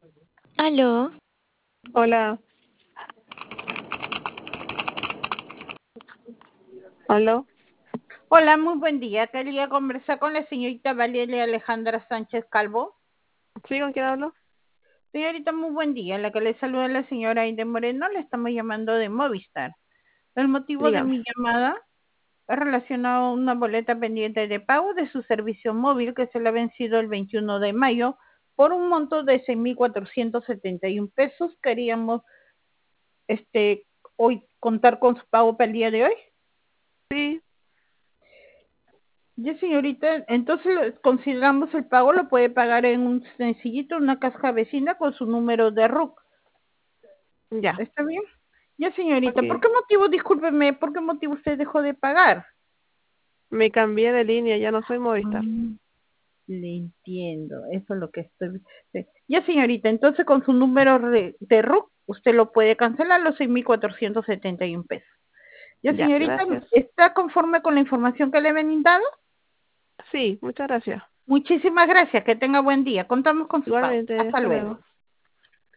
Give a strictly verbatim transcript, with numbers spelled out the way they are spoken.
Aló, Hola, aló. Hola, muy buen día. Quería conversar con la señorita Valeria Alejandra Sánchez Calvo. ¿Sí, con quién hablo? Señorita, muy buen día. La que le saluda la señora Aide Moreno, le estamos llamando de Movistar. El motivo de Dígame. mi llamada es relacionado a una boleta pendiente de pago de su servicio móvil que se le ha vencido el veintiuno de mayo por un monto de seis mil cuatrocientos setenta y un pesos. Queríamos este hoy contar con su pago para el día de hoy. Sí, Ya, señorita, entonces lo- consideramos el pago, lo puede pagar en un sencillito, una caja vecina con su número de R U C. ya. ¿Está bien? Ya, señorita, ¿por Ok. qué motivo, discúlpeme, por qué motivo usted dejó de pagar? Me cambié de línea, ya no soy Movistar. Mm, le entiendo, eso es lo que estoy... sí. Ya, señorita, entonces con su número re- de R U C, usted lo puede cancelar los seis mil cuatrocientos setenta y un pesos. Ya, Ya, señorita, gracias. ¿está conforme con la información que le he brindado? Sí, muchas gracias. Muchísimas gracias, que tenga buen día. Contamos con su pago. Igualmente, Hasta hasta luego. luego.